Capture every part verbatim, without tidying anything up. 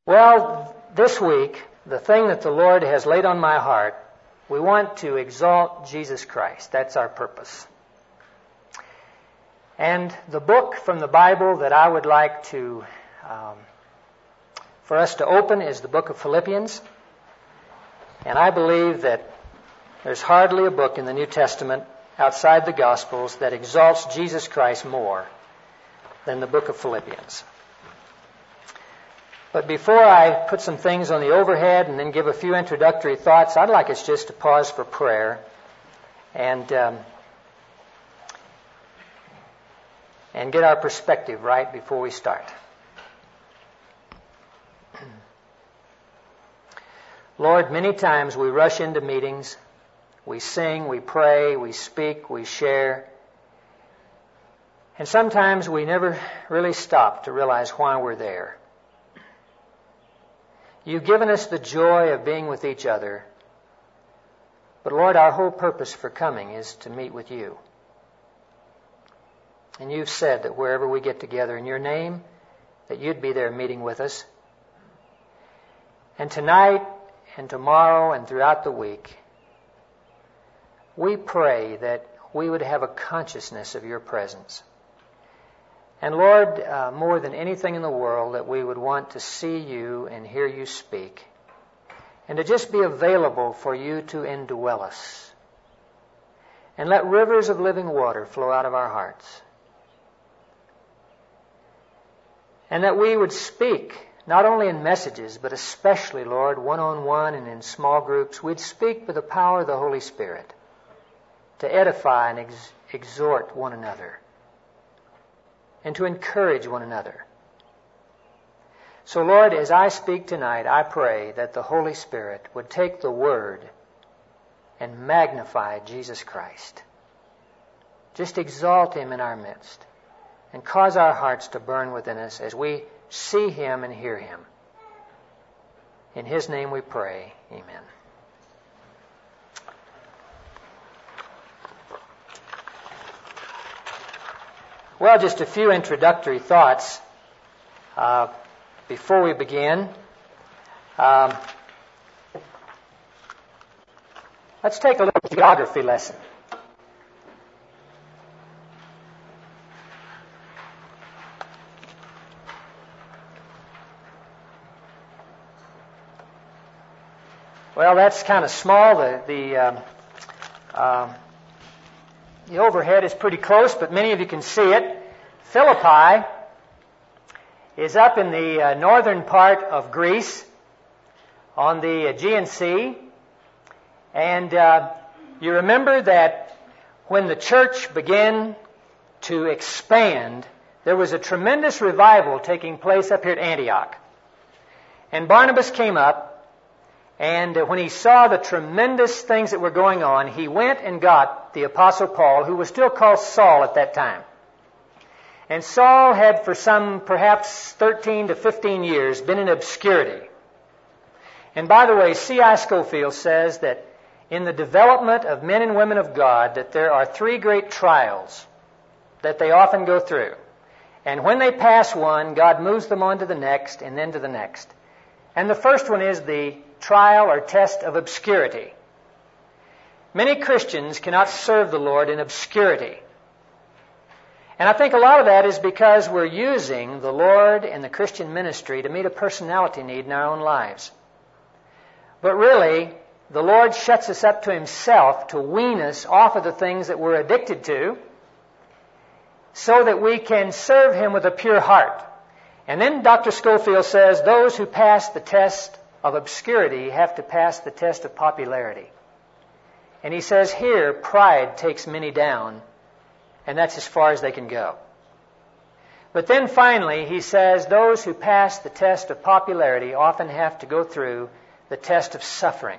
Well, this week, the thing that the Lord has laid on my heart, we want to exalt Jesus Christ. That's our purpose. And the book from the Bible that I would like to, um, for us to open is the book of Philippians. And I believe that there's hardly a book in the New Testament outside the Gospels that exalts Jesus Christ more than the book of Philippians. But before I put some things on the overhead and then give a few introductory thoughts, I'd like us just to pause for prayer and um, and get our perspective right before we start. Lord, many times we rush into meetings, we sing, we pray, we speak, we share, and sometimes we never really stop to realize why we're there. You've given us the joy of being with each other. But Lord, our whole purpose for coming is to meet with you. And you've said that wherever we get together in your name, that you'd be there meeting with us. And tonight and tomorrow and throughout the week, we pray that we would have a consciousness of your presence. And Lord, uh, more than anything in the world, that we would want to see you and hear you speak, and to just be available for you to indwell us. And let rivers of living water flow out of our hearts. And that we would speak, not only in messages, but especially, Lord, one-on-one and in small groups, we'd speak with the power of the Holy Spirit to edify and ex- exhort one another, and to encourage one another. So, Lord, as I speak tonight, I pray that the Holy Spirit would take the Word and magnify Jesus Christ. Just exalt Him in our midst and cause our hearts to burn within us as we see Him and hear Him. In His name we pray. Amen. Well, just a few introductory thoughts uh, before we begin. Um, let's take a little geography lesson. Well, that's kind of small. The the um, um, The overhead is pretty close, but many of you can see it. Philippi is up in the uh, northern part of Greece on the Aegean Sea. And uh, you remember that when the church began to expand, there was a tremendous revival taking place up here at Antioch. And Barnabas came up, and when he saw the tremendous things that were going on, he went and got the Apostle Paul, who was still called Saul at that time. And Saul had for some perhaps thirteen to fifteen years been in obscurity. And by the way, C I Scofield says that in the development of men and women of God, that there are three great trials that they often go through. And when they pass one, God moves them on to the next and then to the next. And the first one is the trial or test of obscurity. Many Christians cannot serve the Lord in obscurity. And I think a lot of that is because we're using the Lord and the Christian ministry to meet a personality need in our own lives. But really, the Lord shuts us up to Himself to wean us off of the things that we're addicted to so that we can serve Him with a pure heart. And then Doctor Scofield says those who pass the test of obscurity have to pass the test of popularity. And he says here, pride takes many down, and that's as far as they can go. But then finally, he says those who pass the test of popularity often have to go through the test of suffering.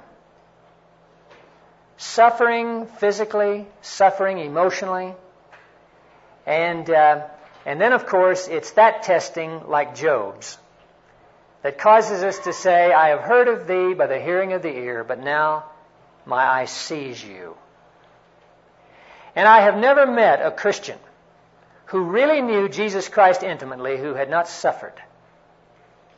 Suffering physically, suffering emotionally, and uh, and then, of course, it's that testing like Job's that causes us to say, I have heard of thee by the hearing of the ear, but now my eye sees you. And I have never met a Christian who really knew Jesus Christ intimately who had not suffered.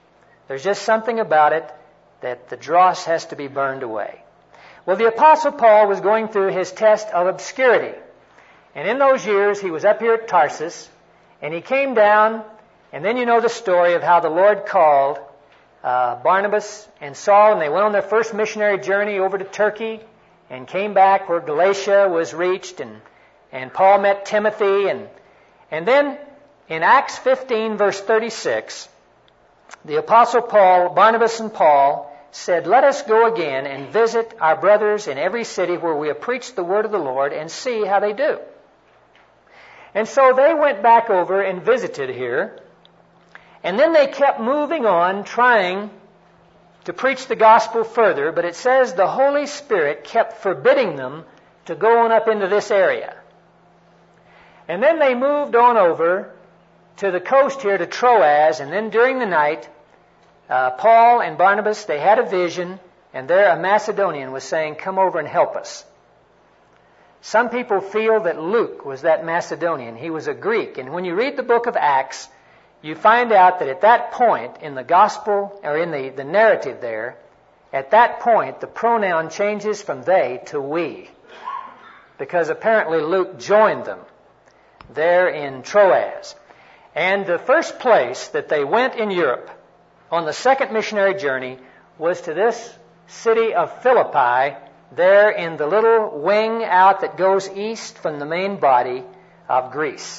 There's just something about it that the dross has to be burned away. Well, the Apostle Paul was going through his test of obscurity. And in those years, he was up here at Tarsus, and he came down, and then you know the story of how the Lord called uh, Barnabas and Saul, and they went on their first missionary journey over to Turkey, and came back where Galatia was reached, and, and Paul met Timothy, and, and then in Acts fifteen, verse thirty-six, the Apostle Paul, Barnabas and Paul, said, "Let us go again and visit our brothers in every city where we have preached the word of the Lord and see how they do." And so they went back over and visited here, and then they kept moving on, trying to preach the gospel further, but it says the Holy Spirit kept forbidding them to go on up into this area. And then they moved on over to the coast here to Troas, and then during the night, uh, Paul and Barnabas, they had a vision, and there a Macedonian was saying, "Come over and help us." Some people feel that Luke was that Macedonian. He was a Greek, and when you read the book of Acts, you find out that at that point in the gospel, or in the, the narrative there, at that point the pronoun changes from they to we, because apparently Luke joined them there in Troas. And the first place that they went in Europe on the second missionary journey was to this city of Philippi, there in the little wing out that goes east from the main body of Greece.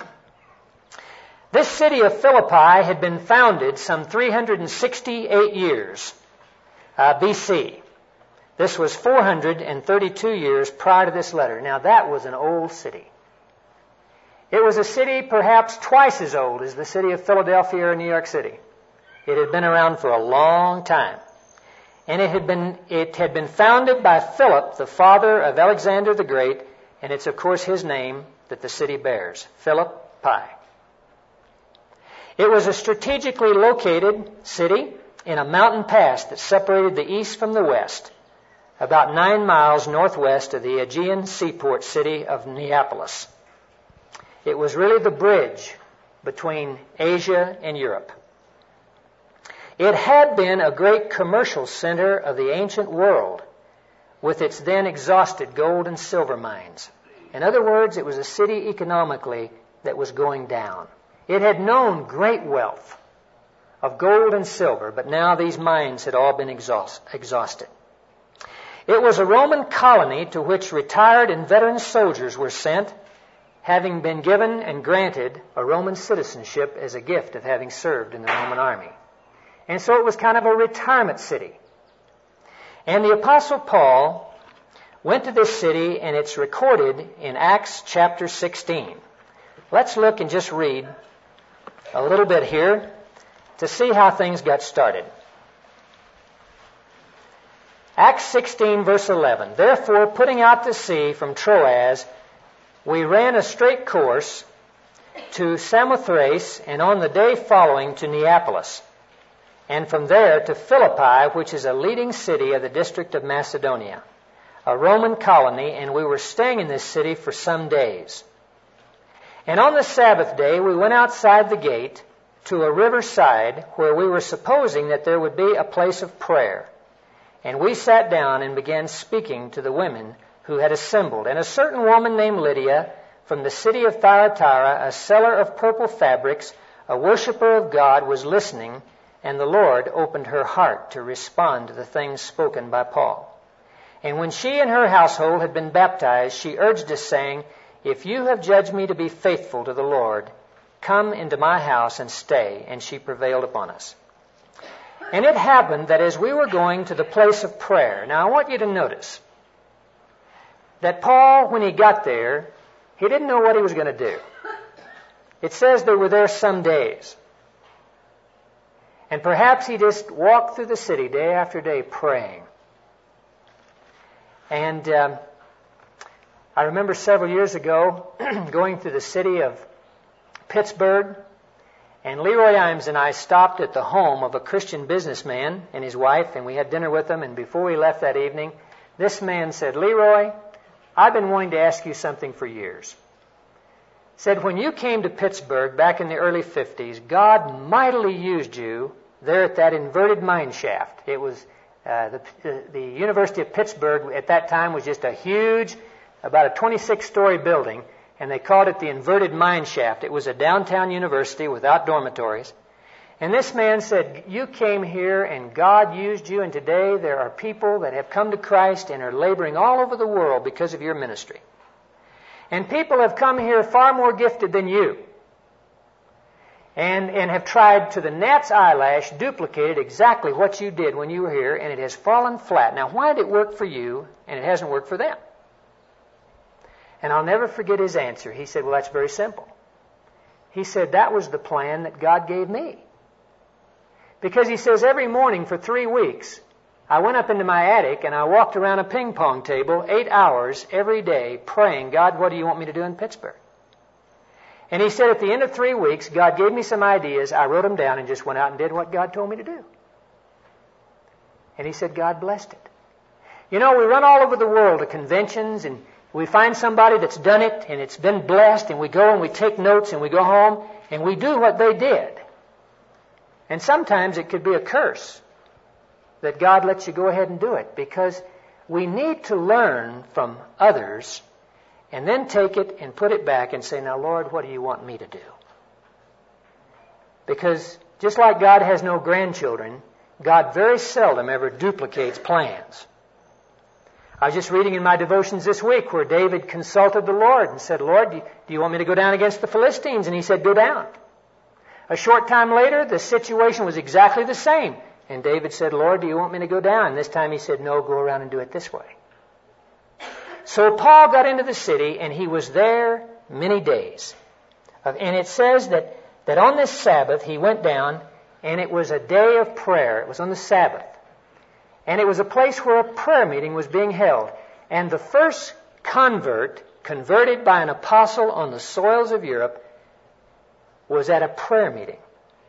This city of Philippi had been founded some three hundred sixty-eight years uh, B C. This was four hundred thirty-two years prior to this letter. Now that was an old city. It was a city perhaps twice as old as the city of Philadelphia or New York City. It had been around for a long time. And it had been it had been founded by Philip, the father of Alexander the Great, and it's of course his name that the city bears, Philippi. It was a strategically located city in a mountain pass that separated the east from the west, about nine miles northwest of the Aegean seaport city of Neapolis. It was really the bridge between Asia and Europe. It had been a great commercial center of the ancient world with its then exhausted gold and silver mines. In other words, it was a city economically that was going down. It had known great wealth of gold and silver, but now these mines had all been exhaust, exhausted. It was a Roman colony to which retired and veteran soldiers were sent, having been given and granted a Roman citizenship as a gift of having served in the Roman army. And so it was kind of a retirement city. And the Apostle Paul went to this city, and it's recorded in Acts chapter sixteen. Let's look and just read a little bit here to see how things got started. Acts sixteen, verse eleven. "Therefore, putting out to sea from Troas, we ran a straight course to Samothrace, and on the day following to Neapolis, and from there to Philippi, which is a leading city of the district of Macedonia, a Roman colony, and we were staying in this city for some days. And on the Sabbath day we went outside the gate to a riverside where we were supposing that there would be a place of prayer. And we sat down and began speaking to the women who had assembled. And a certain woman named Lydia from the city of Thyatira, a seller of purple fabrics, a worshiper of God, was listening, and the Lord opened her heart to respond to the things spoken by Paul. And when she and her household had been baptized, she urged us, saying, 'If you have judged me to be faithful to the Lord, come into my house and stay.' And she prevailed upon us. And it happened that as we were going to the place of prayer," now I want you to notice that Paul, when he got there, he didn't know what he was going to do. It says they were there some days. And perhaps he just walked through the city day after day praying. And um, I remember several years ago going through the city of Pittsburgh, and Leroy Imes and I stopped at the home of a Christian businessman and his wife, and we had dinner with them. And before we left that evening, this man said, "Leroy, I've been wanting to ask you something for years." Said, "When you came to Pittsburgh back in the early fifties, God mightily used you there at that inverted mine shaft. It was uh, the, the, the University of Pittsburgh at that time was just a huge, about a twenty-six story building, and they called it the inverted mine shaft. It was a downtown university without dormitories. And this man said, you came here and God used you, and today there are people that have come to Christ and are laboring all over the world because of your ministry. And people have come here far more gifted than you, and, and have tried to the gnat's eyelash, duplicated exactly what you did when you were here, and it has fallen flat. Now, why did it work for you and it hasn't worked for them? And I'll never forget his answer. He said, well, that's very simple. He said, that was the plan that God gave me. Because he says, every morning for three weeks, I went up into my attic and I walked around a ping pong table eight hours every day praying, God, what do you want me to do in Pittsburgh? And he said at the end of three weeks, God gave me some ideas. I wrote them down and just went out and did what God told me to do. And he said, God blessed it. You know, we run all over the world to conventions, and we find somebody that's done it and it's been blessed, and we go and we take notes and we go home and we do what they did. And sometimes it could be a curse that God lets you go ahead and do it, because we need to learn from others and then take it and put it back and say, now, Lord, what do you want me to do? Because just like God has no grandchildren, God very seldom ever duplicates plans. I was just reading in my devotions this week where David consulted the Lord and said, Lord, do you want me to go down against the Philistines? And he said, go down. A short time later, the situation was exactly the same. And David said, Lord, do you want me to go down? And this time he said, no, go around and do it this way. So Paul got into the city, and he was there many days. And it says that, that on this Sabbath he went down, and it was a day of prayer. It was on the Sabbath. And it was a place where a prayer meeting was being held. And the first convert, converted by an apostle on the soils of Europe, was at a prayer meeting.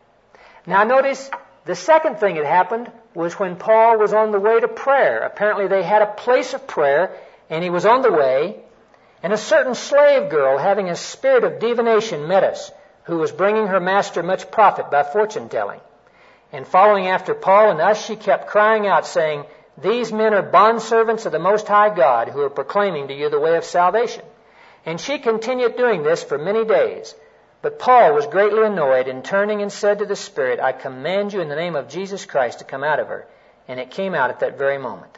Now notice, the second thing that happened was when Paul was on the way to prayer. Apparently they had a place of prayer, and he was on the way, and a certain slave girl having a spirit of divination met us, who was bringing her master much profit by fortune-telling. And following after Paul and us, she kept crying out, saying, these men are bondservants of the Most High God, who are proclaiming to you the way of salvation. And she continued doing this for many days. But Paul was greatly annoyed, and turning and said to the spirit, I command you in the name of Jesus Christ to come out of her. And it came out at that very moment.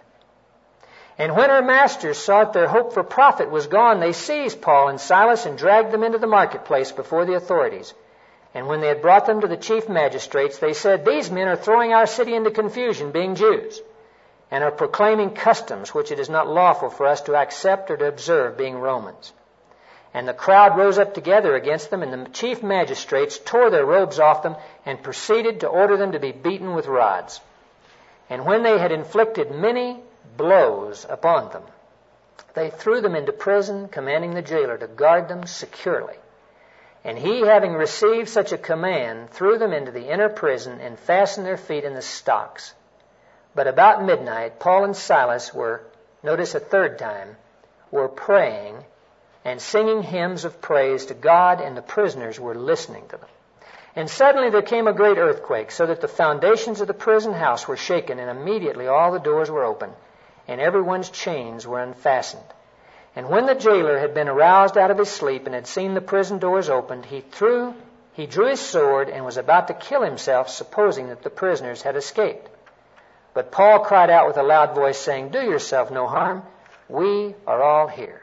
And when her masters saw that their hope for profit was gone, they seized Paul and Silas and dragged them into the marketplace before the authorities. And when they had brought them to the chief magistrates, they said, these men are throwing our city into confusion, being Jews, and are proclaiming customs which it is not lawful for us to accept or to observe, being Romans. And the crowd rose up together against them, and the chief magistrates tore their robes off them and proceeded to order them to be beaten with rods. And when they had inflicted many blows upon them, they threw them into prison, commanding the jailer to guard them securely. And he, having received such a command, threw them into the inner prison and fastened their feet in the stocks. But about midnight, Paul and Silas were, notice a third time, were praying and singing hymns of praise to God, and the prisoners were listening to them. And suddenly there came a great earthquake, so that the foundations of the prison house were shaken, and immediately all the doors were open, and everyone's chains were unfastened. And when the jailer had been aroused out of his sleep and had seen the prison doors opened, he threw, he drew his sword and was about to kill himself, supposing that the prisoners had escaped. But Paul cried out with a loud voice, saying, do yourself no harm. We are all here.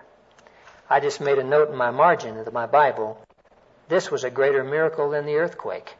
I just made a note in my margin of my Bible. This was a greater miracle than the earthquake.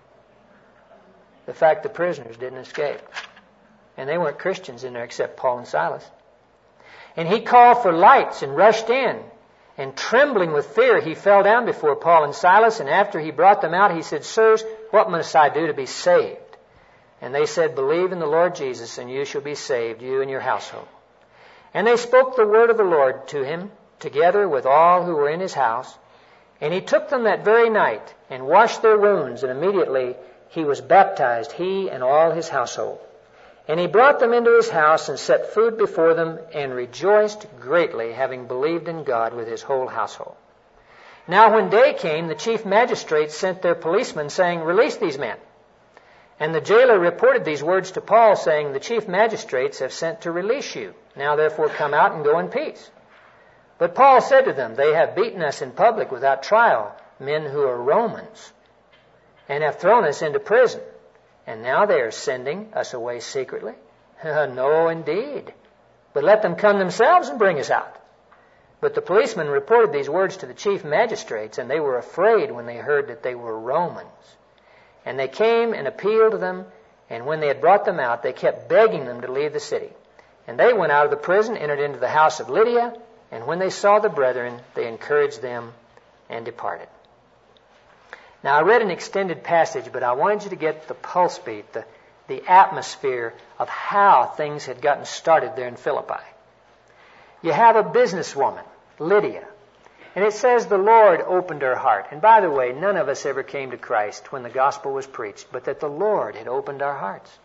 The fact the prisoners didn't escape. And they weren't Christians in there except Paul and Silas. And he called for lights and rushed in. And trembling with fear, he fell down before Paul and Silas. And after he brought them out, he said, sirs, what must I do to be saved? And they said, believe in the Lord Jesus, and you shall be saved, you and your household. And they spoke the word of the Lord to him, together with all who were in his house. And he took them that very night and washed their wounds, and immediately he was baptized, he and all his household. And he brought them into his house and set food before them, and rejoiced greatly, having believed in God with his whole household. Now when day came, the chief magistrates sent their policemen, saying, release these men. And the jailer reported these words to Paul, saying, "The chief magistrates have sent to release you. Now therefore come out and go in peace." But Paul said to them, "They have beaten us in public without trial, men who are Romans, and have thrown us into prison. And now they are sending us away secretly? No, indeed. But let them come themselves and bring us out." But the policemen reported these words to the chief magistrates, and they were afraid when they heard that they were Romans. And they came and appealed to them, and when they had brought them out, they kept begging them to leave the city. And they went out of the prison, entered into the house of Lydia, and when they saw the brethren, they encouraged them and departed. Now, I read an extended passage, but I wanted you to get the pulse beat, the, the atmosphere of how things had gotten started there in Philippi. You have a businesswoman, Lydia, and it says the Lord opened her heart. And by the way, none of us ever came to Christ when the gospel was preached, but that the Lord had opened our hearts.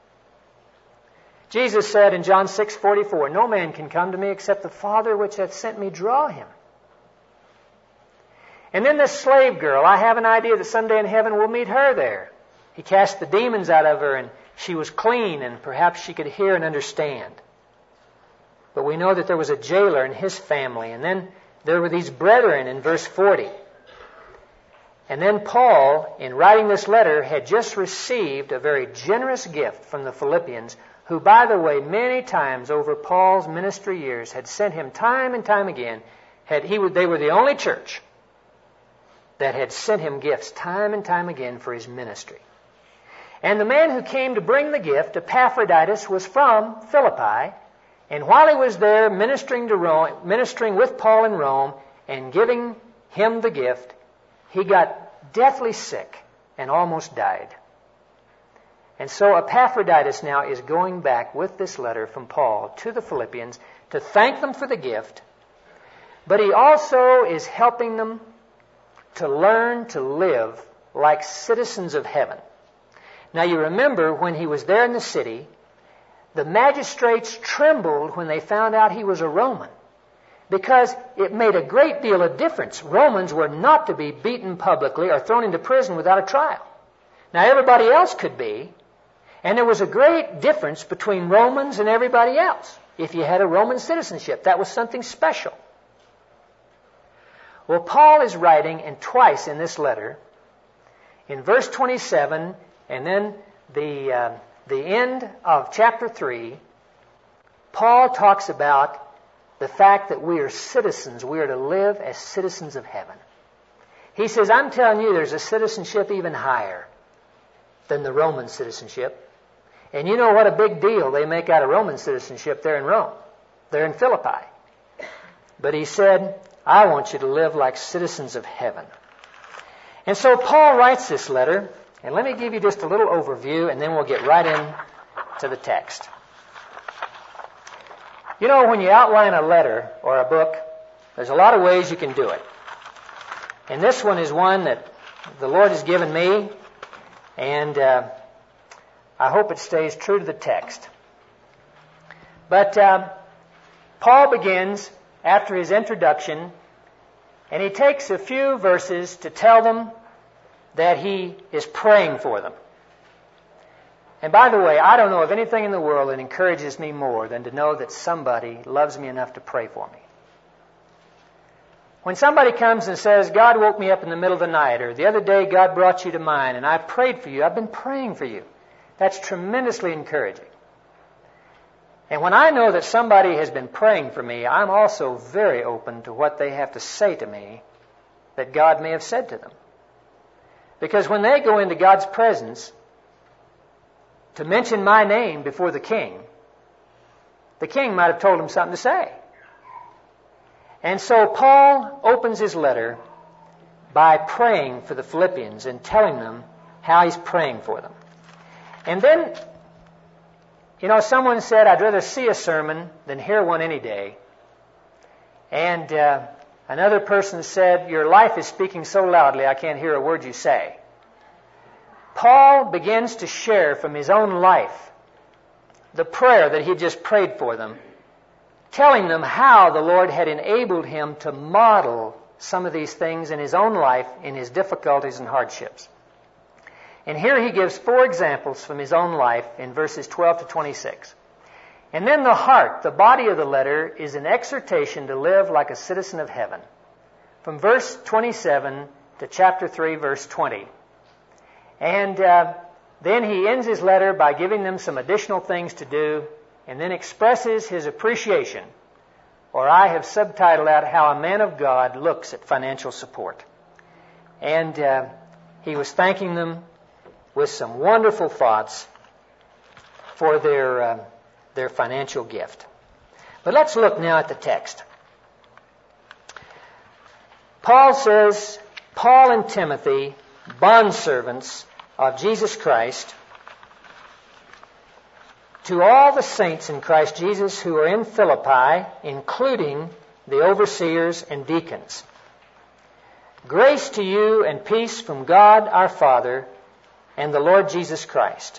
Jesus said in John six forty-four, "No man can come to me except the Father which hath sent me draw him." And then this slave girl, I have an idea that someday in heaven we'll meet her there. He cast the demons out of her, and she was clean, and perhaps she could hear and understand. But we know that there was a jailer and his family, and then there were these brethren in verse forty. And then Paul, in writing this letter, had just received a very generous gift from the Philippians, who, by the way, many times over Paul's ministry years had sent him time and time again. Had he They were the only church that had sent him gifts time and time again for his ministry. And the man who came to bring the gift, Epaphroditus, was from Philippi. And while he was there ministering to Rome, ministering with Paul in Rome and giving him the gift, he got deathly sick and almost died. And so Epaphroditus now is going back with this letter from Paul to the Philippians to thank them for the gift, but he also is helping them to learn to live like citizens of heaven. Now you remember when he was there in the city, the magistrates trembled when they found out he was a Roman, because it made a great deal of difference. Romans were not to be beaten publicly or thrown into prison without a trial. Now everybody else could be, and there was a great difference between Romans and everybody else. If you had a Roman citizenship, that was something special. Well, Paul is writing, and twice in this letter, in verse twenty-seven, and then the uh, the end of chapter three, Paul talks about the fact that we are citizens. We are to live as citizens of heaven. He says, I'm telling you, there's a citizenship even higher than the Roman citizenship. And you know what a big deal they make out of Roman citizenship there in Rome. They're in Philippi. But he said, I want you to live like citizens of heaven. And so Paul writes this letter, and let me give you just a little overview, and then we'll get right in to the text. You know, when you outline a letter or a book, there's a lot of ways you can do it. And this one is one that the Lord has given me, and uh, I hope it stays true to the text. But uh, Paul begins after his introduction, and he takes a few verses to tell them that he is praying for them. And by the way, I don't know of anything in the world that encourages me more than to know that somebody loves me enough to pray for me. When somebody comes and says, God woke me up in the middle of the night, or the other day God brought you to mind, and I prayed for you, I've been praying for you, that's tremendously encouraging. And when I know that somebody has been praying for me, I'm also very open to what they have to say to me that God may have said to them. Because when they go into God's presence to mention my name before the king, the king might have told him something to say. And so Paul opens his letter by praying for the Philippians and telling them how he's praying for them. And then, you know, someone said, I'd rather see a sermon than hear one any day. And uh, another person said, your life is speaking so loudly I can't hear a word you say. Paul begins to share from his own life the prayer that he just prayed for them, telling them how the Lord had enabled him to model some of these things in his own life, in his difficulties and hardships. And here he gives four examples from his own life in verses twelve to twenty-six. And then the heart, the body of the letter, is an exhortation to live like a citizen of heaven. From verse twenty-seven to chapter three, verse twenty. And uh, then he ends his letter by giving them some additional things to do, and then expresses his appreciation, or I have subtitled that, How a Man of God Looks at Financial Support. And uh, he was thanking them with some wonderful thoughts for their, uh, their financial gift. But let's look now at the text. Paul says, Paul and Timothy, bondservants of Jesus Christ, to all the saints in Christ Jesus who are in Philippi, including the overseers and deacons. Grace to you and peace from God our Father and the Lord Jesus Christ.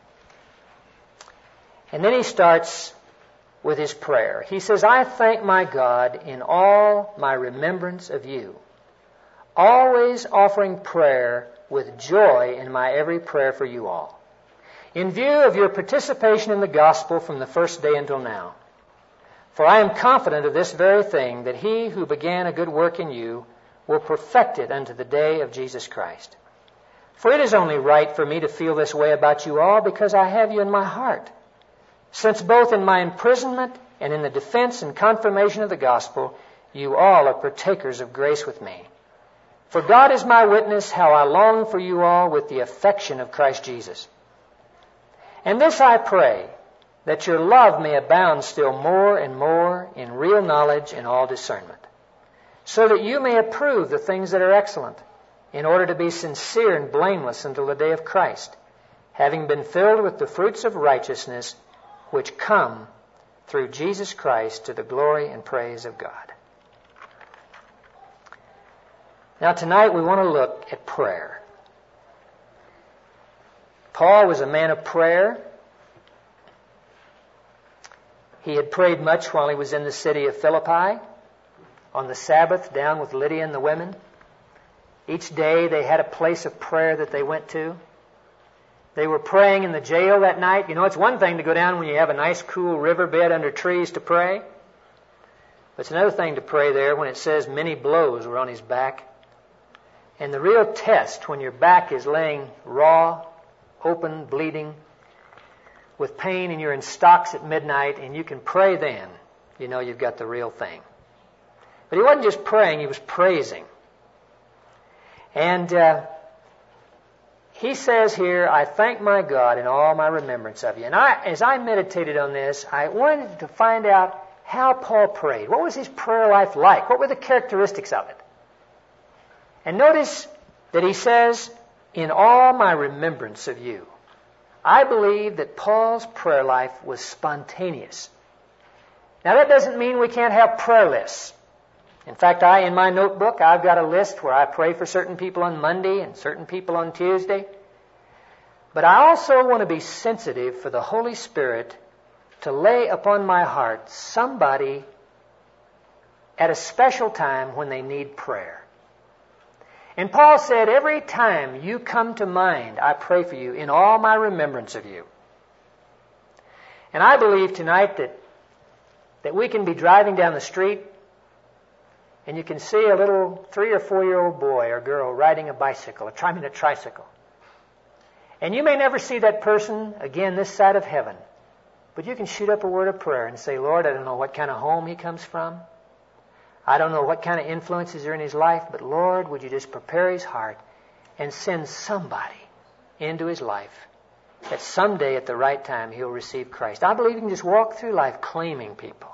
And then he starts with his prayer. He says, I thank my God in all my remembrance of you, always offering prayer with joy in my every prayer for you all, in view of your participation in the gospel from the first day until now. For I am confident of this very thing, that he who began a good work in you will perfect it unto the day of Jesus Christ. For it is only right for me to feel this way about you all, because I have you in my heart, since both in my imprisonment and in the defense and confirmation of the gospel, you all are partakers of grace with me. For God is my witness how I long for you all with the affection of Christ Jesus. And this I pray, that your love may abound still more and more in real knowledge and all discernment, so that you may approve the things that are excellent, in order to be sincere and blameless until the day of Christ, having been filled with the fruits of righteousness which come through Jesus Christ to the glory and praise of God. Now tonight we want to look at prayer. Paul was a man of prayer. He had prayed much while he was in the city of Philippi, on the Sabbath down with Lydia and the women. Each day they had a place of prayer that they went to. They were praying in the jail that night. You know, it's one thing to go down when you have a nice cool riverbed under trees to pray. But it's another thing to pray there when it says many blows were on his back. And the real test when your back is laying raw, open, bleeding, with pain, and you're in stocks at midnight, and you can pray then, you know you've got the real thing. But he wasn't just praying, he was praising. And uh, he says here, I thank my God in all my remembrance of you. And I, as I meditated on this, I wanted to find out how Paul prayed. What was his prayer life like? What were the characteristics of it? And notice that he says, in all my remembrance of you. I believe that Paul's prayer life was spontaneous. Now that doesn't mean we can't have prayer lists. In fact, I, in my notebook, I've got a list where I pray for certain people on Monday and certain people on Tuesday. But I also want to be sensitive for the Holy Spirit to lay upon my heart somebody at a special time when they need prayer. And Paul said, every time you come to mind, I pray for you in all my remembrance of you. And I believe tonight that, that we can be driving down the street and you can see a little three or four-year-old boy or girl riding a bicycle, or driving a tricycle. And you may never see that person again this side of heaven. But you can shoot up a word of prayer and say, Lord, I don't know what kind of home he comes from. I don't know what kind of influences are in his life, but Lord, would you just prepare his heart and send somebody into his life that someday at the right time he'll receive Christ. I believe you can just walk through life claiming people.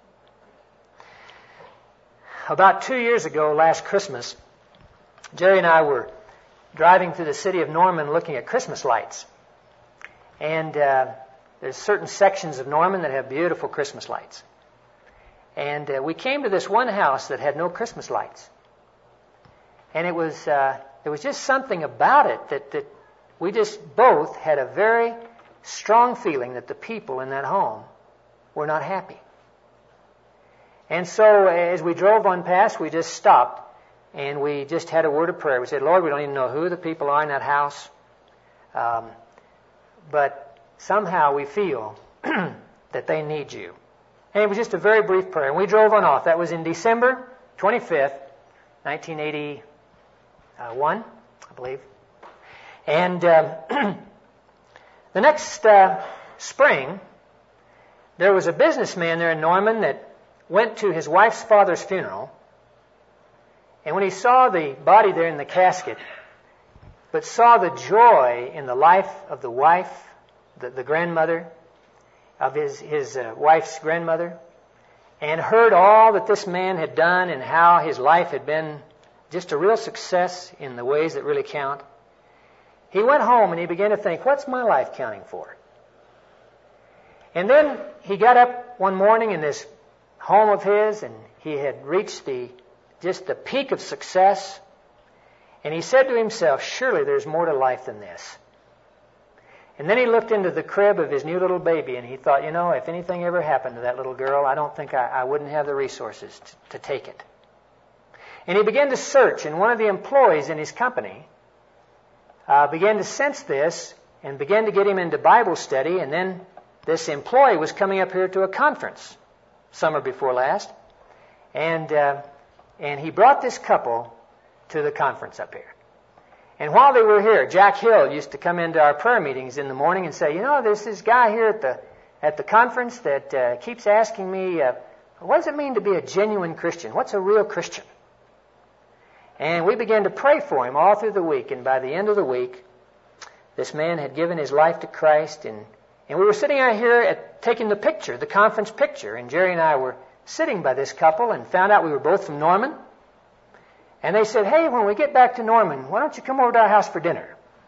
About two years ago, last Christmas, Jerry and I were driving through the city of Norman looking at Christmas lights. And uh, there's certain sections of Norman that have beautiful Christmas lights. And uh, we came to this one house that had no Christmas lights. And it was uh, there was just something about it that, that we just both had a very strong feeling that the people in that home were not happy. And so as we drove on past, we just stopped and we just had a word of prayer. We said, Lord, we don't even know who the people are in that house. Um, but somehow we feel that they need you. And it was just a very brief prayer. And we drove on off. That was in December twenty-fifth, nineteen eighty-one, I believe. And um, the next uh, spring, there was a businessman there in Norman that went to his wife's father's funeral. And when he saw the body there in the casket, but saw the joy in the life of the wife, the, the grandmother, of his, his uh, wife's grandmother, and heard all that this man had done and how his life had been just a real success in the ways that really count, he went home and he began to think, what's my life counting for? And then he got up one morning in this home of his, and he had reached the just the peak of success, and he said to himself, surely there's more to life than this. And then he looked into the crib of his new little baby, and he thought, you know, if anything ever happened to that little girl, I don't think I, I wouldn't have the resources to, to take it. And he began to search, and one of the employees in his company uh, began to sense this and began to get him into Bible study, and then this employee was coming up here to a conference summer before last, and uh, and he brought this couple to the conference up here. And while they were here, Jack Hill used to come into our prayer meetings in the morning and say, you know, there's this guy here at the at the conference that uh, keeps asking me, uh, what does it mean to be a genuine Christian? What's a real Christian? And we began to pray for him all through the week, and by the end of the week, this man had given his life to Christ, and, and we were sitting out here at taking the picture, the conference picture, and Jerry and I were sitting by this couple and found out we were both from Norman. And they said, hey, when we get back to Norman, why don't you come over to our house for dinner?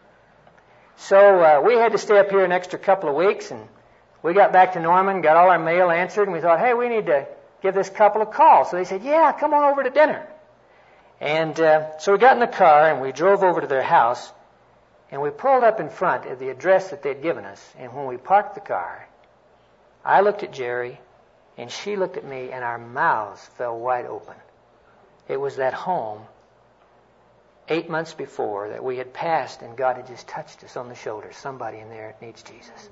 So uh, we had to stay up here an extra couple of weeks, and we got back to Norman, got all our mail answered, and we thought, hey, we need to give this couple a call. So they said, yeah, come on over to dinner. And uh, so we got in the car, and we drove over to their house, and we pulled up in front of the address that they'd given us. And when we parked the car, I looked at Jerry, and she looked at me, and our mouths fell wide open. It was that home eight months before that we had passed, and God had just touched us on the shoulder. Somebody in there needs Jesus.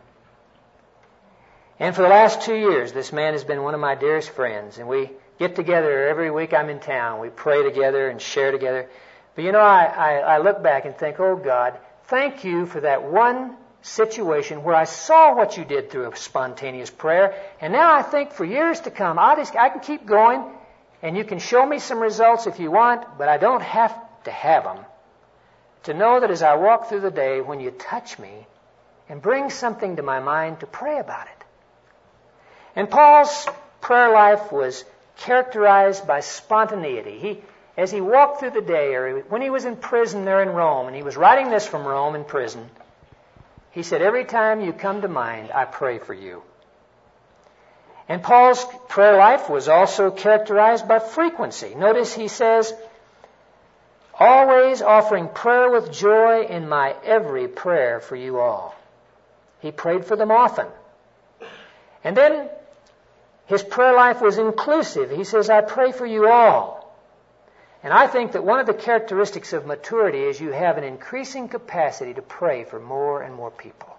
And for the last two years, this man has been one of my dearest friends, and we get together every week I'm in town. We pray together and share together. But you know, I, I, I look back and think, oh God, thank you for that one situation where I saw what you did through a spontaneous prayer, and now I think for years to come, I just I can keep going, and you can show me some results if you want, but I don't have to have them. To know that as I walk through the day, when you touch me and bring something to my mind, to pray about it. And Paul's prayer life was characterized by spontaneity. He, as he walked through the day, or when he was in prison there in Rome, and he was writing this from Rome in prison, he said, every time you come to mind, I pray for you. And Paul's prayer life was also characterized by frequency. Notice he says, always offering prayer with joy in my every prayer for you all. He prayed for them often. And then his prayer life was inclusive. He says, I pray for you all. And I think that one of the characteristics of maturity is you have an increasing capacity to pray for more and more people.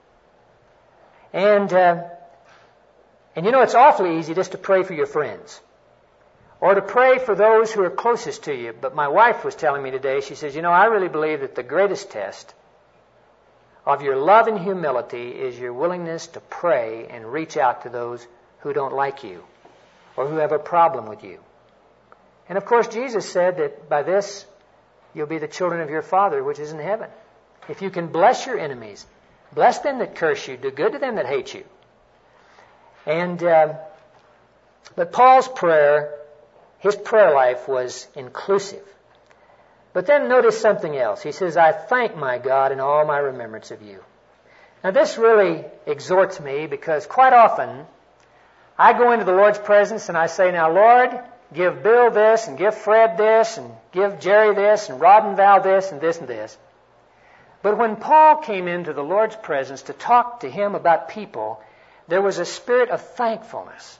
And, uh, and you know, it's awfully easy just to pray for your friends, or to pray for those who are closest to you. But my wife was telling me today, she says, you know, I really believe that the greatest test of your love and humility is your willingness to pray and reach out to those who don't like you or who have a problem with you. And of course, Jesus said that by this you'll be the children of your Father which is in heaven. If you can bless your enemies, bless them that curse you, do good to them that hate you. And uh, but Paul's prayer, his prayer life was inclusive. But then notice something else. He says, I thank my God in all my remembrance of you. Now this really exhorts me, because quite often I go into the Lord's presence and I say, now Lord, give Bill this, and give Fred this, and give Jerry this, and Rod and Val this, and this and this. But when Paul came into the Lord's presence to talk to him about people, there was a spirit of thankfulness.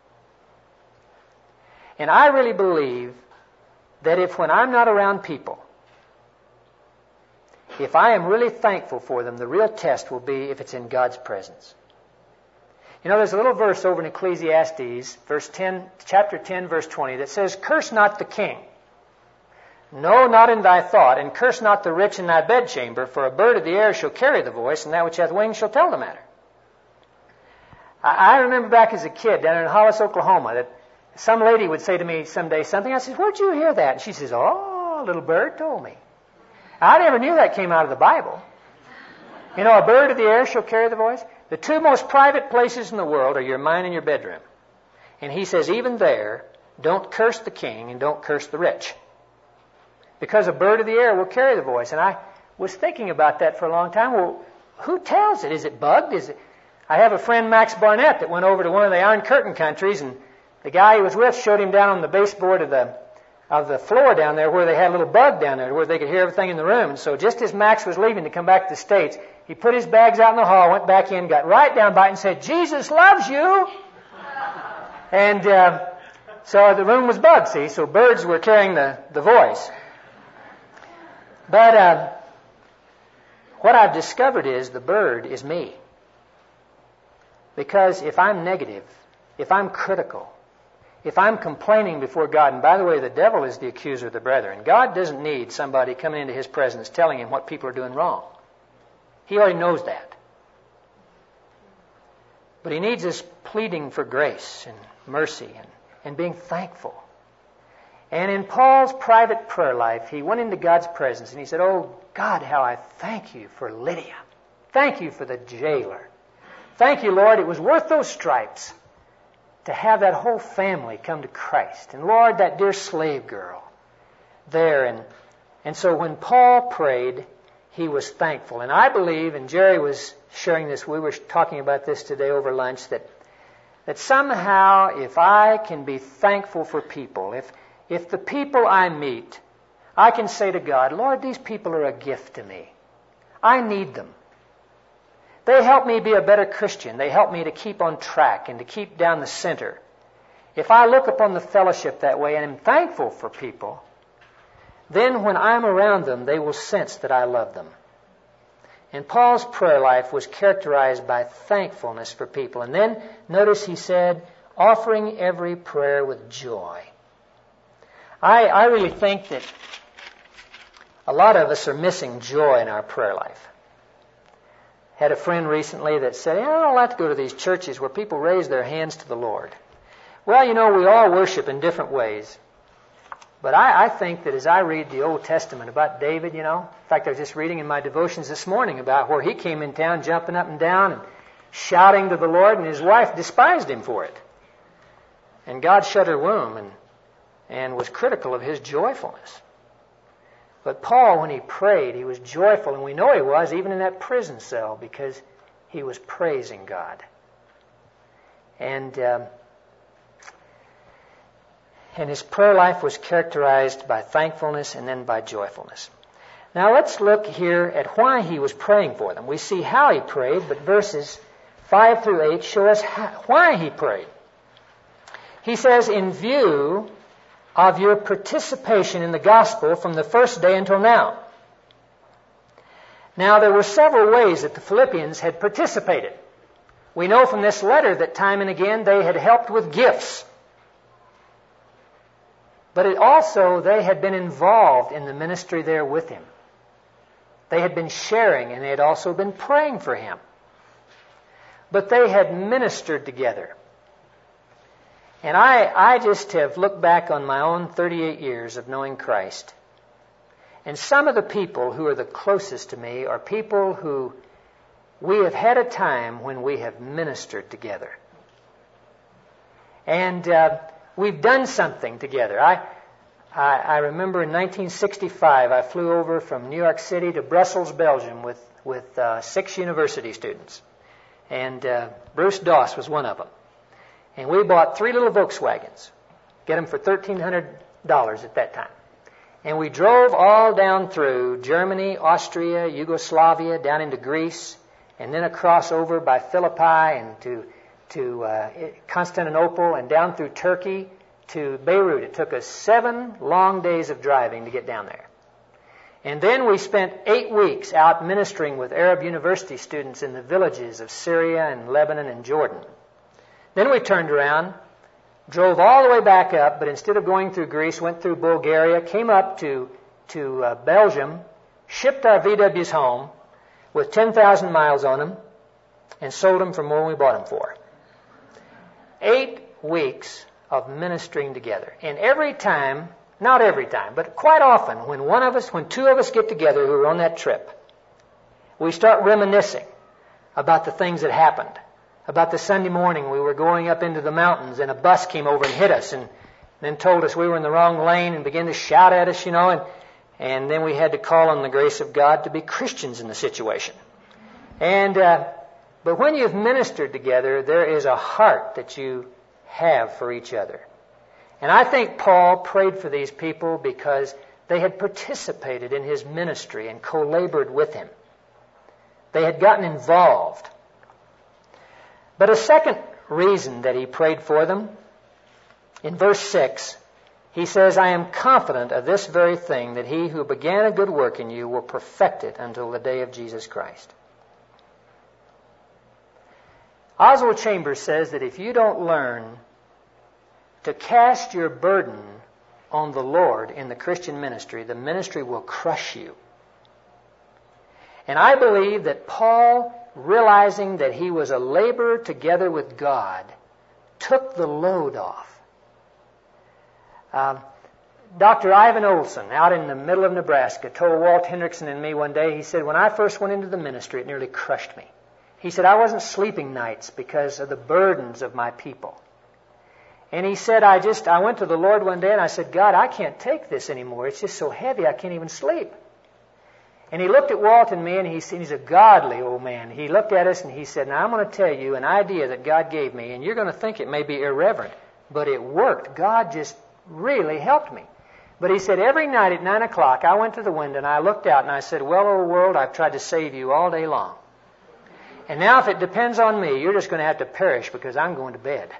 And I really believe that if when I'm not around people, if I am really thankful for them, the real test will be if it's in God's presence. You know, there's a little verse over in Ecclesiastes, verse ten, chapter ten, verse twenty, that says, "Curse not the king. No, not in thy thought, and curse not the rich in thy bedchamber, for a bird of the air shall carry the voice, and that which hath wings shall tell the matter." I, I remember back as a kid down in Hollis, Oklahoma, that some lady would say to me someday something. I said, "Where'd you hear that?" And she says, "Oh, a little bird told me." I never knew that came out of the Bible. You know, a bird of the air shall carry the voice. The two most private places in the world are your mind and your bedroom. And he says, even there, don't curse the king and don't curse the rich. Because a bird of the air will carry the voice. And I was thinking about that for a long time. Well, who tells it? Is it bugged? Is it? I have a friend, Max Barnett, that went over to one of the Iron Curtain countries, and the guy he was with showed him down on the baseboard of the of the floor down there where they had a little bug down there where they could hear everything in the room. And so just as Max was leaving to come back to the States, he put his bags out in the hall, went back in, got right down by it and said, "Jesus loves you." And uh, so the room was bugged, see, so birds were carrying the, the voice. But uh, what I've discovered is the bird is me. Because if I'm negative, if I'm critical, if I'm complaining before God, and by the way, the devil is the accuser of the brethren. God doesn't need somebody coming into his presence telling him what people are doing wrong. He already knows that. But he needs us pleading for grace and mercy and, and being thankful. And in Paul's private prayer life, he went into God's presence and he said, "Oh, God, how I thank you for Lydia. Thank you for the jailer. Thank you, Lord, it was worth those stripes to have that whole family come to Christ. And Lord, that dear slave girl there." And, and so when Paul prayed, he was thankful. And I believe, and Jerry was sharing this, we were talking about this today over lunch, that that somehow if I can be thankful for people, if if the people I meet, I can say to God, "Lord, these people are a gift to me. I need them. They help me be a better Christian. They help me to keep on track and to keep down the center." If I look upon the fellowship that way and am thankful for people, then when I'm around them, they will sense that I love them. And Paul's prayer life was characterized by thankfulness for people. And then, notice he said, offering every prayer with joy. I, I really think that a lot of us are missing joy in our prayer life. Had a friend recently that said, "I don't like to go to these churches where people raise their hands to the Lord." Well, you know, we all worship in different ways. But I, I think that as I read the Old Testament about David, you know, in fact, I was just reading in my devotions this morning about where he came in town jumping up and down and shouting to the Lord, and his wife despised him for it. And God shut her womb and, and was critical of his joyfulness. But Paul, when he prayed, he was joyful, and we know he was even in that prison cell because he was praising God. And um, and his prayer life was characterized by thankfulness and then by joyfulness. Now let's look here at why he was praying for them. We see how he prayed, but verses five through eight show us how, why he prayed. He says, "In view of your participation in the gospel from the first day until now." Now, there were several ways that the Philippians had participated. We know from this letter that time and again they had helped with gifts. But it also, they had been involved in the ministry there with him. They had been sharing, and they had also been praying for him. But they had ministered together. And I, I just have looked back on my own thirty-eight years of knowing Christ. And some of the people who are the closest to me are people who we have had a time when we have ministered together. And uh, we've done something together. I, I, I remember in nineteen sixty-five, I flew over from New York City to Brussels, Belgium with, with uh, six university students. And uh, Bruce Doss was one of them. And we bought three little Volkswagens, get them for thirteen hundred dollars at that time. And we drove all down through Germany, Austria, Yugoslavia, down into Greece, and then across over by Philippi and to, to uh, Constantinople and down through Turkey to Beirut. It took us seven long days of driving to get down there. And then we spent eight weeks out ministering with Arab university students in the villages of Syria and Lebanon and Jordan. Then we turned around, drove all the way back up, but instead of going through Greece, went through Bulgaria, came up to, to uh, Belgium, shipped our V Ws home with ten thousand miles on them, and sold them for more than we bought them for. Eight weeks of ministering together. And every time, not every time, but quite often, when one of us, when two of us get together who are on that trip, we start reminiscing about the things that happened. About the Sunday morning we were going up into the mountains and a bus came over and hit us and then told us we were in the wrong lane and began to shout at us, you know, and, and then we had to call on the grace of God to be Christians in the situation. And, uh, but when you've ministered together, there is a heart that you have for each other. And I think Paul prayed for these people because they had participated in his ministry and co-labored with him. They had gotten involved. But a second reason that he prayed for them, in verse six, he says, I am confident of this very thing, that he who began a good work in you will perfect it until the day of Jesus Christ. Oswald Chambers says that if you don't learn to cast your burden on the Lord in the Christian ministry, the ministry will crush you. And I believe that Paul, realizing that he was a laborer together with God, took the load off. Um, Doctor Ivan Olson, out in the middle of Nebraska, told Walt Hendrickson and me one day, he said, when I first went into the ministry, it nearly crushed me. He said, I wasn't sleeping nights because of the burdens of my people. And he said, I just, I went to the Lord one day and I said, God, I can't take this anymore. It's just so heavy, I can't even sleep. And he looked at Walt and me, and he said, he's a godly old man. He looked at us and he said, now I'm going to tell you an idea that God gave me, and you're going to think it may be irreverent, but it worked. God just really helped me. But he said, every night at nine o'clock, I went to the window and I looked out and I said, well, old world, I've tried to save you all day long. And now if it depends on me, you're just going to have to perish because I'm going to bed.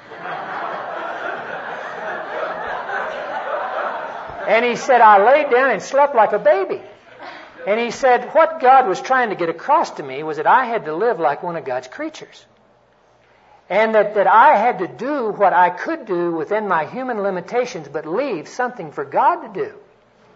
And he said, I laid down and slept like a baby. And he said, what God was trying to get across to me was that I had to live like one of God's creatures. And that, that I had to do what I could do within my human limitations, but leave something for God to do.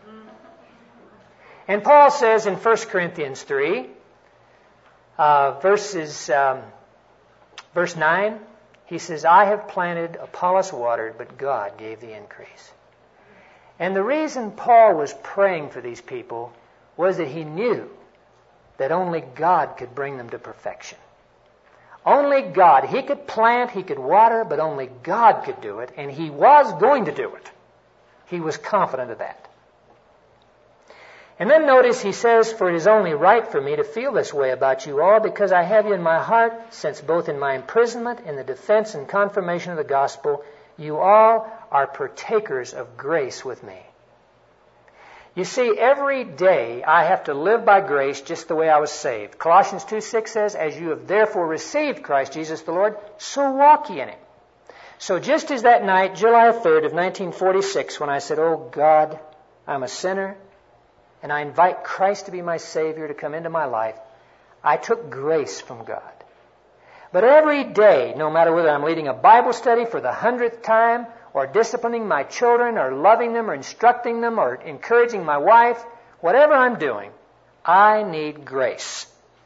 And Paul says in First Corinthians three, uh, verses, um, verse nine, he says, I have planted, Apollos watered, but God gave the increase. And the reason Paul was praying for these people was that he knew that only God could bring them to perfection. Only God. He could plant, he could water, but only God could do it, and he was going to do it. He was confident of that. And then notice he says, for it is only right for me to feel this way about you all, because I have you in my heart, since both in my imprisonment, in the defense and confirmation of the gospel, you all are partakers of grace with me. You see, every day I have to live by grace just the way I was saved. Colossians two six says, as you have therefore received Christ Jesus the Lord, so walk ye in him. So just as that night, July third of nineteen forty-six, when I said, oh God, I'm a sinner, and I invite Christ to be my Savior, to come into my life, I took grace from God. But every day, no matter whether I'm leading a Bible study for the hundredth time, or disciplining my children, or loving them, or instructing them, or encouraging my wife, whatever I'm doing, I need grace.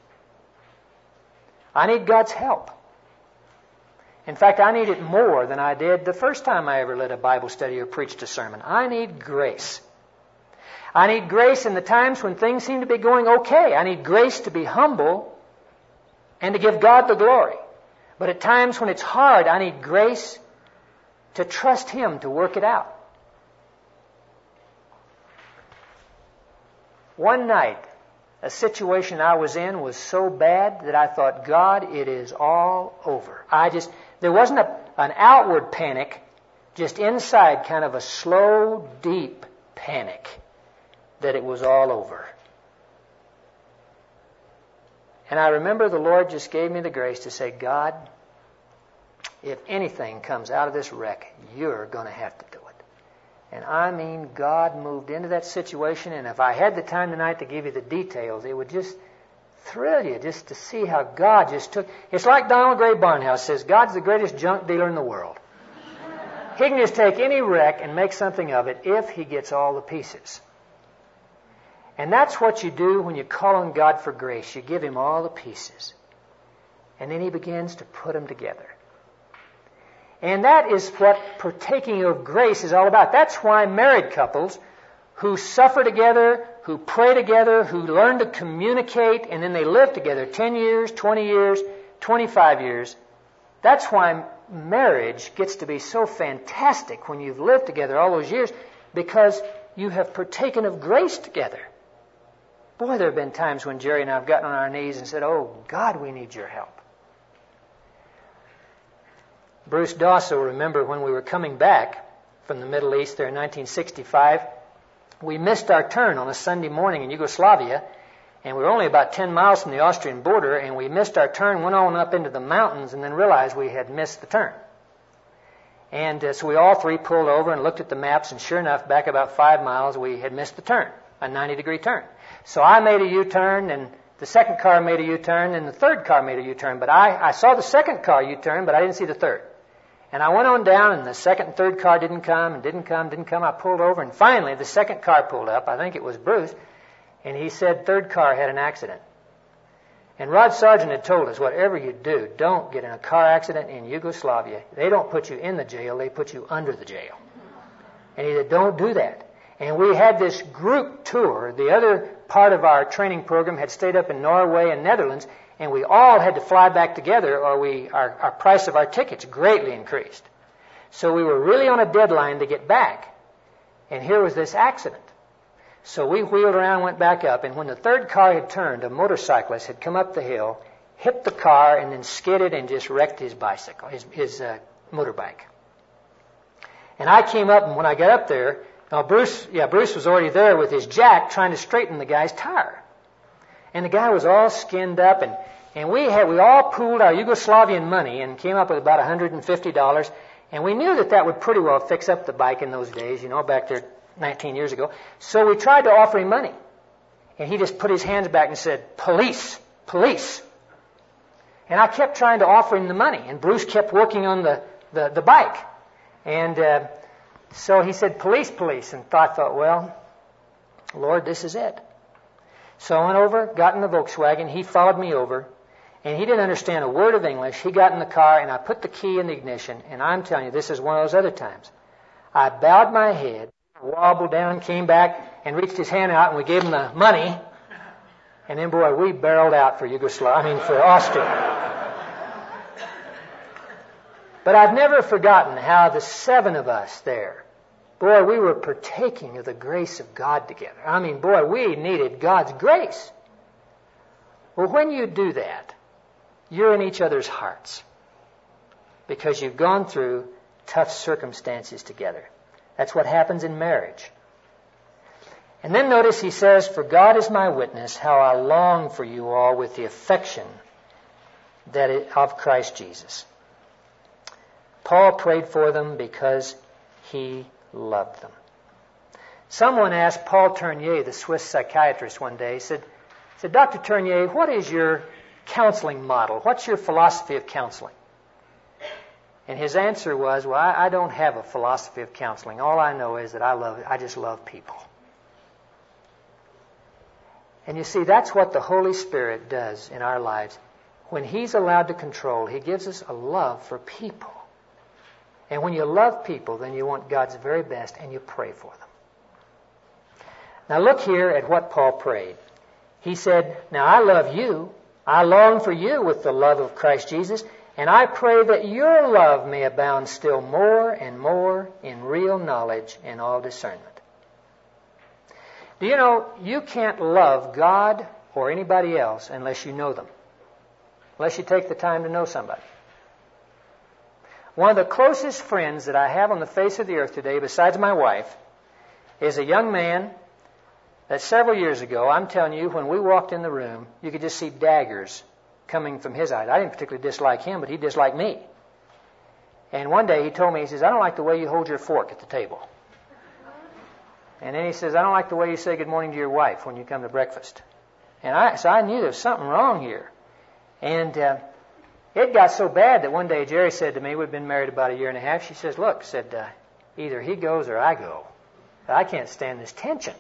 I need God's help. In fact, I need it more than I did the first time I ever led a Bible study or preached a sermon. I need grace. I need grace in the times when things seem to be going okay. I need grace to be humble and to give God the glory. But at times when it's hard, I need grace to trust Him to work it out. One night, a situation I was in was so bad that I thought, God, it is all over. I just, there wasn't a, an outward panic, just inside kind of a slow, deep panic that it was all over. And I remember the Lord just gave me the grace to say, God, if anything comes out of this wreck, you're going to have to do it. And I mean, God moved into that situation, and if I had the time tonight to give you the details, it would just thrill you just to see how God just took... It's like Donald Gray Barnhouse says, God's the greatest junk dealer in the world. He can just take any wreck and make something of it if he gets all the pieces. And that's what you do when you call on God for grace. You give him all the pieces. And then he begins to put them together. And that is what partaking of grace is all about. That's why married couples who suffer together, who pray together, who learn to communicate, and then they live together ten years, twenty years, twenty-five years, that's why marriage gets to be so fantastic when you've lived together all those years, because you have partaken of grace together. Boy, there have been times when Jerry and I have gotten on our knees and said, oh, God, we need your help. Bruce Doss will remember when we were coming back from the Middle East there in nineteen sixty-five, we missed our turn on a Sunday morning in Yugoslavia, and we were only about ten miles from the Austrian border, and we missed our turn, went on up into the mountains, and then realized we had missed the turn. And uh, so we all three pulled over and looked at the maps, and sure enough, back about five miles, we had missed the turn, a ninety-degree turn. So I made a U-turn, and the second car made a U-turn, and the third car made a U-turn. But I, I saw the second car U-turn, but I didn't see the third. And I went on down, and the second and third car didn't come, and didn't come, didn't come. I pulled over, and finally the second car pulled up. I think it was Bruce. And he said third car had an accident. And Rod Sargent had told us, whatever you do, don't get in a car accident in Yugoslavia. They don't put you in the jail, they put you under the jail. And he said, don't do that. And we had this group tour. The other part of our training program had stayed up in Norway and Netherlands, and we all had to fly back together, or we our, our price of our tickets greatly increased. So we were really on a deadline to get back. And here was this accident. So we wheeled around, went back up, and when the third car had turned, a motorcyclist had come up the hill, hit the car, and then skidded and just wrecked his bicycle, his, his uh, motorbike. And I came up, and when I got up there, now Bruce, yeah, Bruce was already there with his jack trying to straighten the guy's tire. And the guy was all skinned up, and, and we had we all pooled our Yugoslavian money and came up with about one hundred fifty dollars, and we knew that that would pretty well fix up the bike in those days, you know, back there nineteen years ago. So we tried to offer him money, and he just put his hands back and said, police, police. And I kept trying to offer him the money, and Bruce kept working on the, the, the bike. And uh, so he said, police, police, and I thought, well, Lord, this is it. So I went over, got in the Volkswagen, he followed me over, and he didn't understand a word of English. He got in the car, and I put the key in the ignition, and I'm telling you, this is one of those other times. I bowed my head, wobbled down, came back, and reached his hand out, and we gave him the money, and then, boy, we barreled out for Yugoslavia, I mean, for Austria. But I've never forgotten how the seven of us there, boy, we were partaking of the grace of God together. I mean, boy, we needed God's grace. Well, when you do that, you're in each other's hearts because you've gone through tough circumstances together. That's what happens in marriage. And then notice he says, for God is my witness, how I long for you all with the affection that it, of Christ Jesus. Paul prayed for them because he loved them. Someone asked Paul Tournier, the Swiss psychiatrist, one day, he said, said, Doctor Tournier, what is your counseling model? What's your philosophy of counseling? And his answer was, well, I, I don't have a philosophy of counseling. All I know is that I love, I just love people. And you see, that's what the Holy Spirit does in our lives. When He's allowed to control, He gives us a love for people. And when you love people, then you want God's very best and you pray for them. Now look here at what Paul prayed. He said, now I love you. I long for you with the love of Christ Jesus. And I pray that your love may abound still more and more in real knowledge and all discernment. Do you know, you can't love God or anybody else unless you know them. Unless you take the time to know somebody. One of the closest friends that I have on the face of the earth today, besides my wife, is a young man that several years ago, I'm telling you, when we walked in the room, you could just see daggers coming from his eyes. I didn't particularly dislike him, but he disliked me. And one day he told me, he says, I don't like the way you hold your fork at the table. And then he says, I don't like the way you say good morning to your wife when you come to breakfast. And I, so I knew there was something wrong here. And uh, it got so bad that one day Jerry said to me, we'd been married about a year and a half, she says, look, said, uh, either he goes or I go. I can't stand this tension.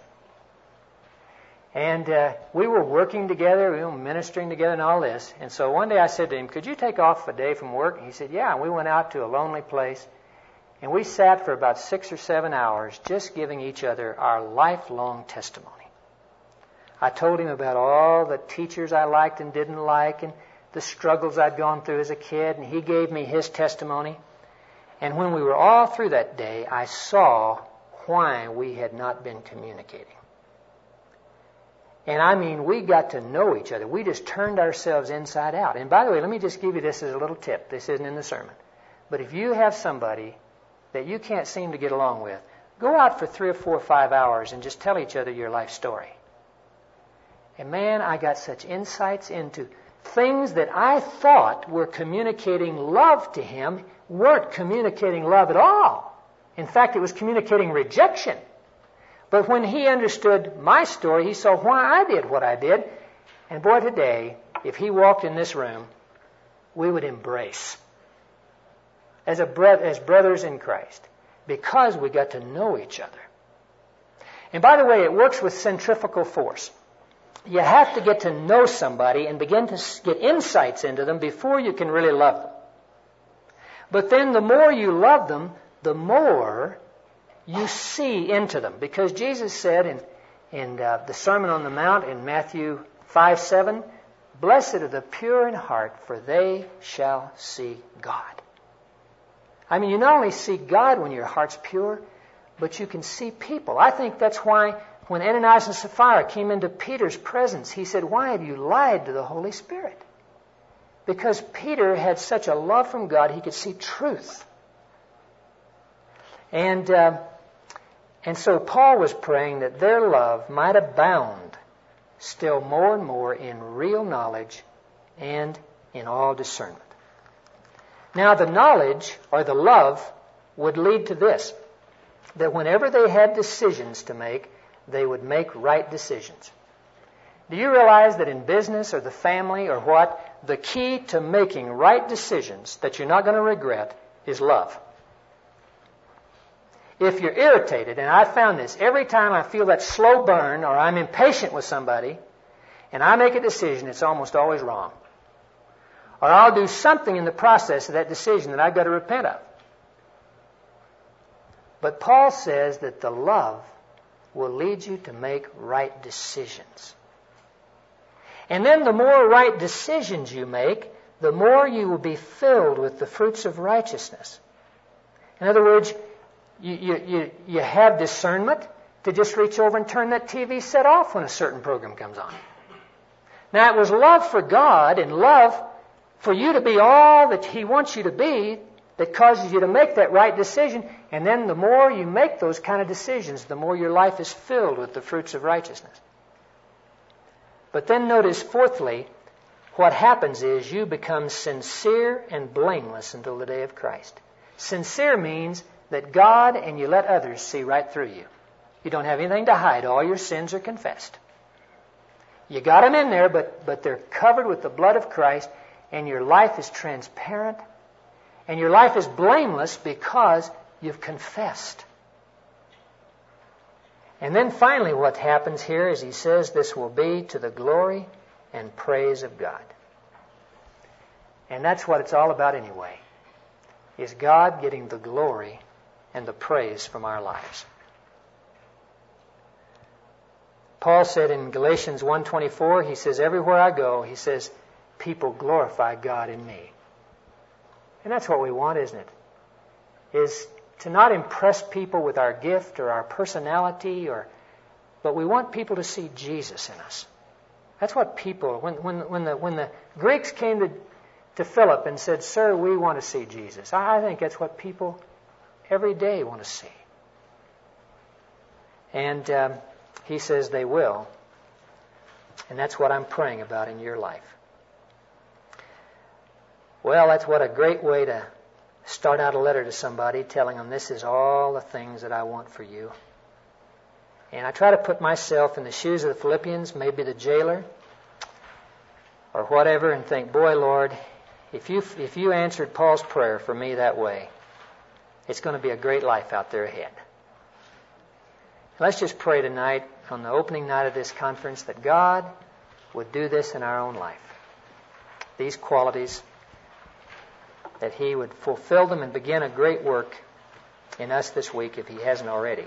And uh, we were working together, we were ministering together and all this. And so one day I said to him, could you take off a day from work? And he said, yeah. And we went out to a lonely place. And we sat for about six or seven hours just giving each other our lifelong testimony. I told him about all the teachers I liked and didn't like and the struggles I'd gone through as a kid, and he gave me his testimony. And when we were all through that day, I saw why we had not been communicating. And I mean, we got to know each other. We just turned ourselves inside out. And by the way, let me just give you this as a little tip. This isn't in the sermon. But if you have somebody that you can't seem to get along with, go out for three or four or five hours and just tell each other your life story. And man, I got such insights into things that I thought were communicating love to him weren't communicating love at all. In fact, it was communicating rejection. But when he understood my story, he saw why I did what I did. And boy, today, if he walked in this room, we would embrace as a bro- as brothers in Christ, because we got to know each other. And by the way, it works with centrifugal force. You have to get to know somebody and begin to get insights into them before you can really love them. But then the more you love them, the more you see into them. Because Jesus said in, in uh, the Sermon on the Mount in Matthew five seven, blessed are the pure in heart, for they shall see God. I mean, you not only see God when your heart's pure, but you can see people. I think that's why when Ananias and Sapphira came into Peter's presence, he said, why have you lied to the Holy Spirit? Because Peter had such a love from God, he could see truth. And uh, and so Paul was praying that their love might abound still more and more in real knowledge and in all discernment. Now the knowledge or the love would lead to this, that whenever they had decisions to make, they would make right decisions. Do you realize that in business or the family or what, the key to making right decisions that you're not going to regret is love? If you're irritated, and I found this, every time I feel that slow burn or I'm impatient with somebody and I make a decision, it's almost always wrong. Or I'll do something in the process of that decision that I've got to repent of. But Paul says that the love will lead you to make right decisions. And then the more right decisions you make, the more you will be filled with the fruits of righteousness. In other words, you, you, you, you have discernment to just reach over and turn that T V set off when a certain program comes on. Now, it was love for God and love for you to be all that He wants you to be that causes you to make that right decision. And then the more you make those kind of decisions, the more your life is filled with the fruits of righteousness. But then notice, fourthly, what happens is you become sincere and blameless until the day of Christ. Sincere means that God and you let others see right through you. You don't have anything to hide. All your sins are confessed. You got them in there, but, but they're covered with the blood of Christ, and your life is transparent, and your life is blameless because you've confessed. And then finally what happens here is he says this will be to the glory and praise of God. And that's what it's all about anyway, is God getting the glory and the praise from our lives. Paul said in Galatians one twenty-four, he says, everywhere I go, he says, people glorify God in me. And that's what we want, isn't it? Is to not impress people with our gift or our personality, or, but we want people to see Jesus in us. That's what people, when, when, when, the, when the Greeks came to, to Philip and said, sir, we want to see Jesus. I think that's what people every day want to see. And um, he says they will. And that's what I'm praying about in your life. Well, that's what a great way to start out a letter to somebody telling them this is all the things that I want for you. And I try to put myself in the shoes of the Philippians, maybe the jailer, or whatever, and think, boy, Lord, if you if you answered Paul's prayer for me that way, it's going to be a great life out there ahead. Let's just pray tonight on the opening night of this conference that God would do this in our own life. These qualities, that He would fulfill them and begin a great work in us this week if He hasn't already.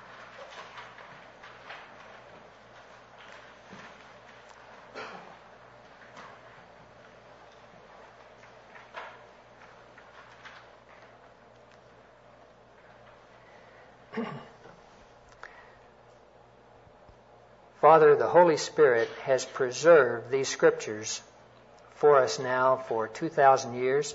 Father, the Holy Spirit has preserved these Scriptures for us now for two thousand years.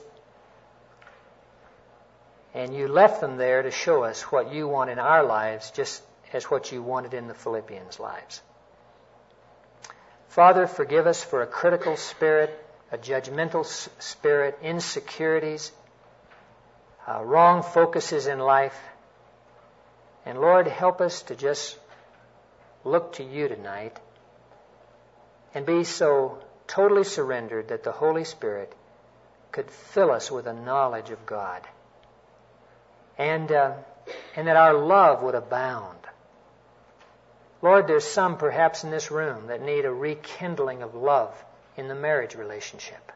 And You left them there to show us what You want in our lives, just as what You wanted in the Philippians' lives. Father, forgive us for a critical spirit, a judgmental spirit, insecurities, uh, wrong focuses in life. And Lord, help us to just look to You tonight and be so totally surrendered that the Holy Spirit could fill us with a knowledge of God, and uh, and that our love would abound. Lord, there's some perhaps in this room that need a rekindling of love in the marriage relationship.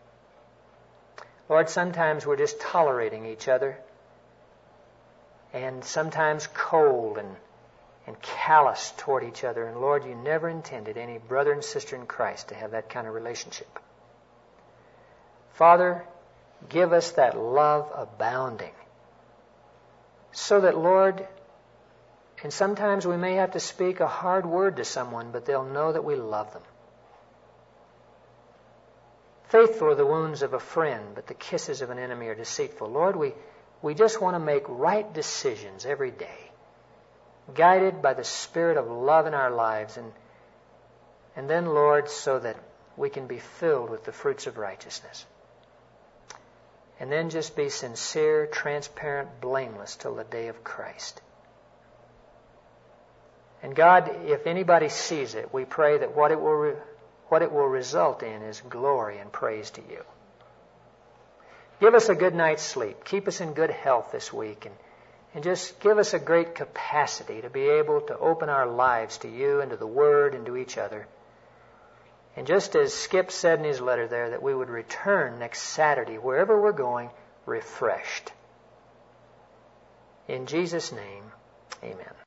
Lord, sometimes we're just tolerating each other, and sometimes cold and and callous toward each other. And Lord, You never intended any brother and sister in Christ to have that kind of relationship. Father, give us that love abounding, so that, Lord, and sometimes we may have to speak a hard word to someone, but they'll know that we love them. Faithful are the wounds of a friend, but the kisses of an enemy are deceitful. Lord, we, we just want to make right decisions every day, guided by the Spirit of love in our lives, and and then, Lord, so that we can be filled with the fruits of righteousness. And then just be sincere, transparent, blameless till the day of Christ. And God, if anybody sees it, we pray that what it will re- what it will result in is glory and praise to You. Give us a good night's sleep. Keep us in good health this week, and And just give us a great capacity to be able to open our lives to You and to the Word and to each other. And just as Skip said in his letter there, that we would return next Saturday, wherever we're going, refreshed. In Jesus' name, amen.